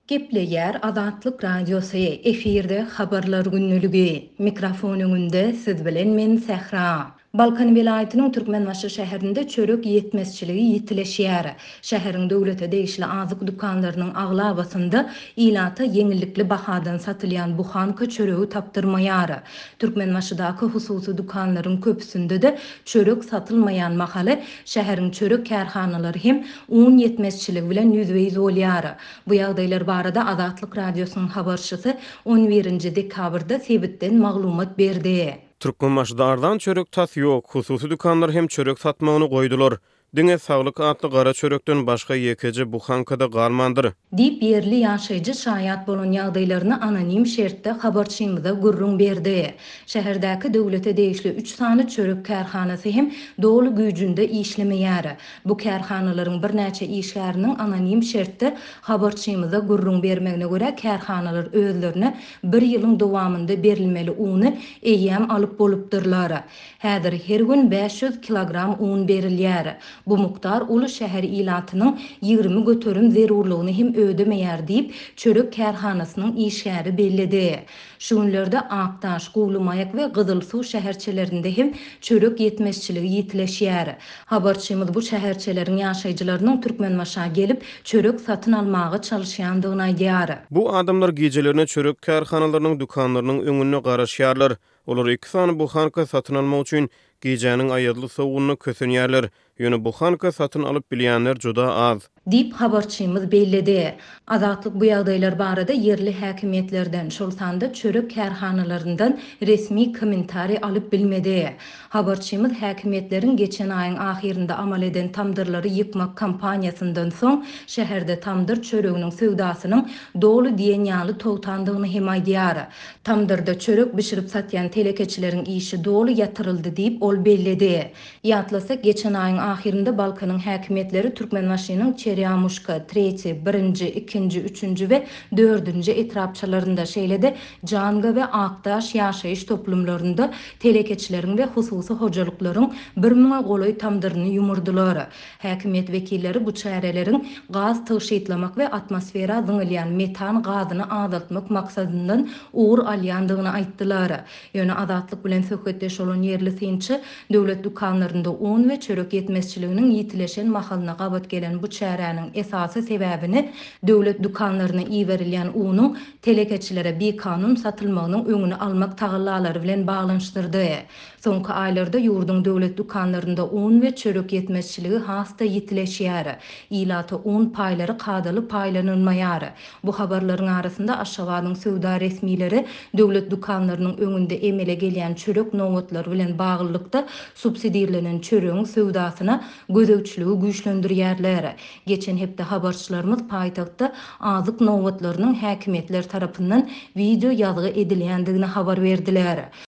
Gepleyer Azatlyk Radiosu efirde habarlar günnüligi. Mikrofon öňünde siz bilen men Sehra. Balkan vilayatynyň Türkmenbaşy şäherinde çörek ýetmezçiligi ýitileşýär. Şäheriň döwlete değişli azyk dukanlarynyň aglabasynda ilata yeňillikli bahadan satylýan buhanka çöregi tapdyrmaýar. Türkmenbaşydaky hususy dukanlaryň köpüsinde de çörek satylmaýan mahaly şäheriň çörek kärhanalary hem un ýetmezçiligi bilen ýüzbeýiz bolýar. Bu ýagdaýlar barada Azatlyk Radiosynyň habarçysy 11 dekabrda sebitden maglumat berdi. Türkmenbaşydardan çörek tas ýok, hususy dukanlar hem çörek satmagyny goýdular. Diňe saglyk atly gara çörekden başga ýekeci buhankada galmandyr. Dip yerli ýaşaýjy şaýat bolan ýagdaýlaryny anonim şertde habarçymyza gurrun berdi. Şäherdäki döwlete değişli 3 sany çörek kärhanasy hem dogly güýjünde işlemeýär. Bu kärhanalaryň bir näçe işgäriniň anonim şertde habarçymyza gurrun bermegine görä kärhanalar özlerine 1 ýylyň dowamynda berilmeli uny eýýäm alyp bolupdyrlar. Häzir her gün 500 kilogram un berilýär. Bu muktar uly şäher ilatynyň 20 göterim zerurlygyny hem ödemeýär diýip çörek kärhanasynyň işgäri bellidi. Şu günlerde Aktaş, Gulumayak we Gyzylsuw şäherçelerinde hem çörek ýetmezçiligi ýitileşýär. Habarçymyz bu şäherçeleriň ýaşaýjylarynyň Türkmenbaşa gelip çörek satyn almagy çalyşýandygyny aýdýar. Bu adamlar gecelerine çörek kärhanalarynyň dukanlarynyň öňüne garaşýarlar. Olar 2 sany buhanka satyn almak üçin gejäniň aýadly sogugyny kösenýärler. Ýöne buhanka satyn alyp bilýänler juda az. Dip habarçymyz bellidi. Azatlyk bu ýagdaýlar barada yerli häkimetlerden şol sanda çörek kärhanalaryndan resmi kommentari alyp bilmedi. Habarçymyz häkimetleriň geçen aýyň ahirinde amal eden tamdyrlary ýykmak kampaniýasyndan soň şäherde tamdyr çöreginiň söwdasynyň dogly diýen ýaly towtandygyny hem aýdýar. Tamdyrda çörek bişirip satýan telekeçileriň işi dogly ýatyryldy diýip ol bellidi. Ýatlasak geçen aýyň ahirinde Balkanyň häkimetleri Türkmenbaşynyň Çerýamuşka 3-nji, 1-nji, 2-nji, 3-nji we 4-nji etrapçalarynda şeýlede Janga we Aktaş ýaşaýyş toplumlarynda telekeçileriň we hususy hojalyklaryň 1000 goloý tamdyryny ýumurdylar. Häkimet wekilleri bu çäreleriň gaz tyşytlamak we atmosfera zyňylýan metan gazyny azaltmak maksadyndan ugur alýandygyny aýtdylar. Ýöne Azatlyk bilen söhbetdeş bolan yerli synçy döwlet dukanlarynda un we çörek ýetmezçiliginiň ýitileşen mahalyna gabat gelen bu çäräniň esasy sebäbini döwlet dukanlaryna iýerilýän unyň telekeçilere bekanun satylmagynyň öňüni almak tagallalary bilen baglanşdyrdy. Soňky aýlarda ýurdun döwlet dukanlarynda un we çörek ýetmezçiligi hasta ýitileşýär. Ilata un paýlary kadaly paýlanylmaýar. Bu habarlaryň arasynda Aşgabatyň söwda resmileri döwlet dukanlarynyň öňünde emele gelýän çörek nowatlary bilen baglykda subsidiýelenen çöregiň söwdasyna gözegçiligi güýçlendirýärler. Geçen hepde habarçylarymyz paýtagtda azyk nowatlarynyň häkimetler tarapyndan video ýazgy edilýändigini habar berdiler.